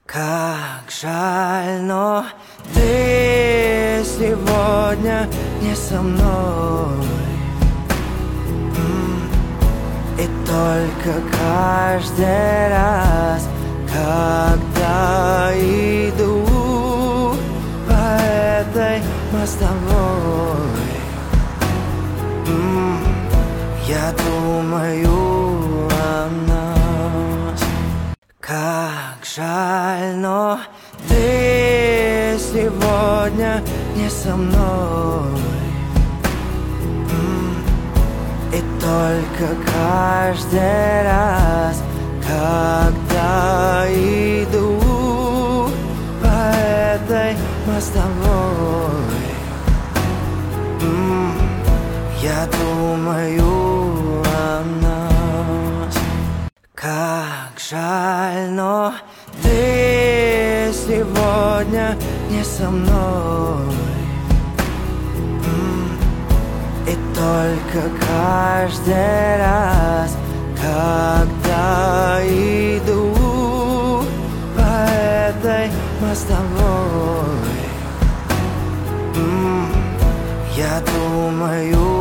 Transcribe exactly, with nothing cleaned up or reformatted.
Как жаль, но ты сегодня не со мной. И только каждый раз, когда иду по этой мостовой, я думаю о нас. Как жаль, но ты сегодня не со мной. И только каждый раз, когда иду по этой мостовой, я думаю о нас. Как жаль, но ты сегодня не со мной. И только каждый раз, когда иду по этой мостовой, я думаю